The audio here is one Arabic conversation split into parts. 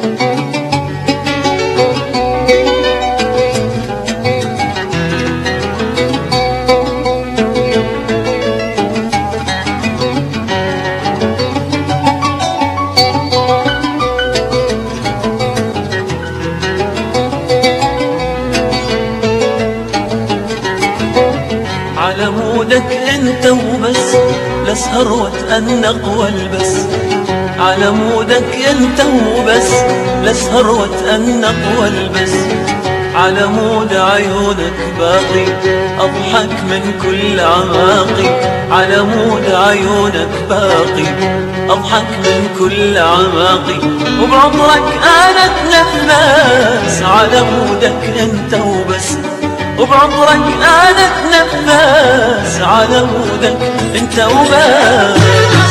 على مودك انت وبس، لاسهر واتأنق والبس. على مودك انت وبس، لاسهر واتأنق والبس. على مود عيونك باقي اضحك من كل عماقي. على مود عيونك باقي اضحك من كل عماقي. وبعمرك انا اتنفس على مودك انت وبس. وبعمرك انا اتنفس على مودك انت وبس.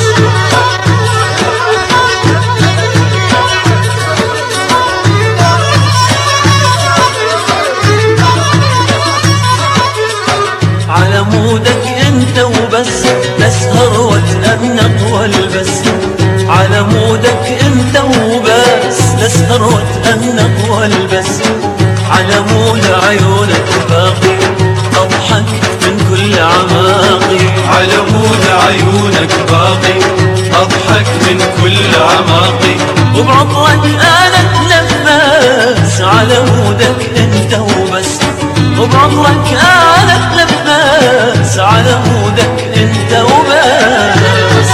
على مودك انت وبس، لاسهر واتأنق والبس. على مودك انت وبس، لاسهر واتأنق والبس. على مود عيونك باقي اضحك من كل عماقي. على مود عيونك باقي اضحك من كل عماقي. وبعطرك انا اتنفس على مودك انت وبس. وبعطرك انا اتنفس على مودك انت وبس.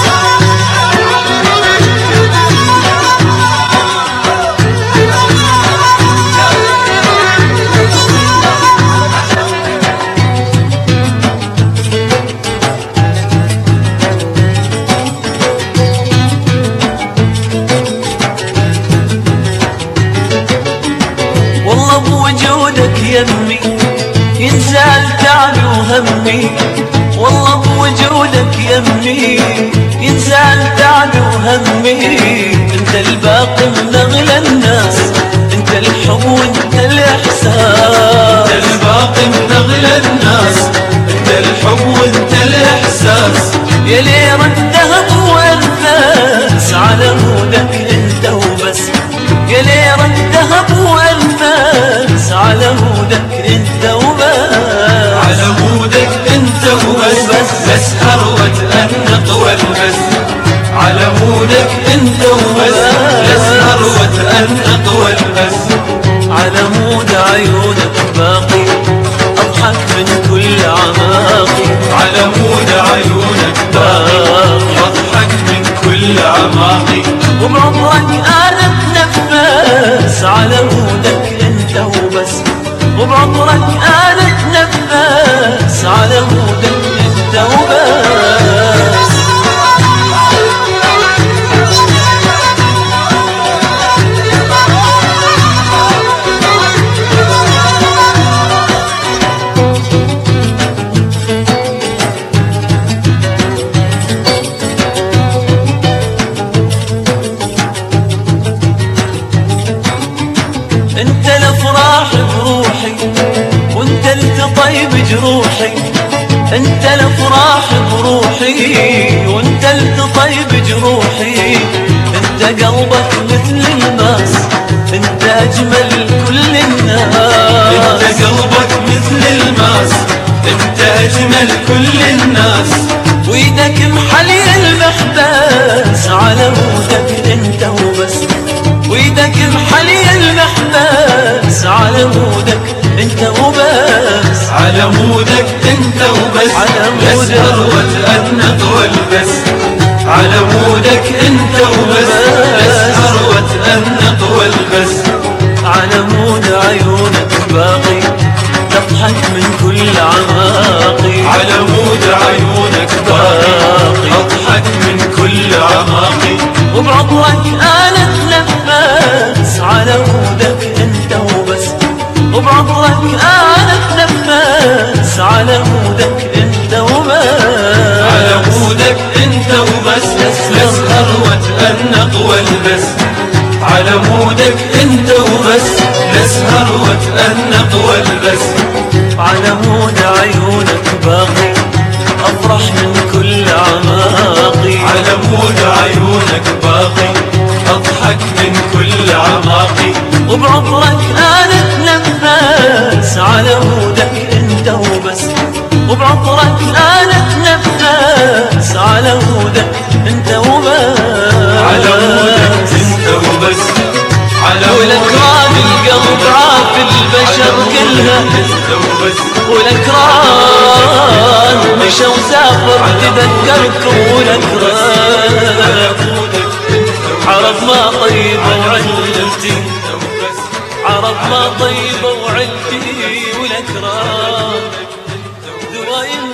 والله بوجودك يمي ينزال تعبي وهمي. والله بوجودك يمي ينزال تعبي وهمي. انت الباقي من اغلى الناس، انت الحب وانت الاحساس. انت الباقي من اغلى الناس، انت الحب وانت الاحساس. يا ليرة الذهب وانفاس على مودك انت وبس. يا ليرة الذهب وانفاس على مودك انت وبس. على مودك انت وبس، لاسهر واتأنق والبس. على مودك انت وبس، لاسهر واتأنق والبس. على مود عيونك باقي اضحك من كل عماقي. على مود عيونك باقي اضحك من كل عماقي. وبعمرك انا اتنفس على مودك انت وبس. وبعمرك انا اتنفس على مودك انت وبس. انت الافراح بروحي وانت التطيب جروحي. انت الافراح بروحي وانت التطيب جروحي. انت قلبك مثل الماس، انت اجمل كل الناس. انت قلبك مثل الماس، انت اجمل كل الناس. ويدك محلي المحباس على مودك انت وبس. ويدك محلي المحباس على مودك انت وبس. على مودك انت وبس، لاسهر واتأنق والبس. على مودك انت وبس، لاسهر واتأنق والبس. على مود عيونك باقي تضحك من كل عماقي. على مود عيونك باقي اضحك من كل عماقي. وبعطرك انا اتنفس على مودك انت وبس. وبعطرك انا اتنفس على مودك انت وبس. على مودك انت وبس، لاسهر واتأنق والبس. على مودك انت وبس، لاسهر واتأنق والبس. على مود عيونك باقي افرح من كل عماقي. على مود عيونك باقي أضحك من كل أعماقي. وبعطرك أنا أتنفس على عودك أنت وبس، وبعطرك أنا أتنفس على عودك أنت وبس، على عودك أنت وبس، على ولأكرام القلب عاف البشر كلها، ولأكرام مشى وسافر تذكركم، ولأكرام عرف ما طيبة وعلتي، عرف ما طيبة وعلتي، ولأكرام دوايم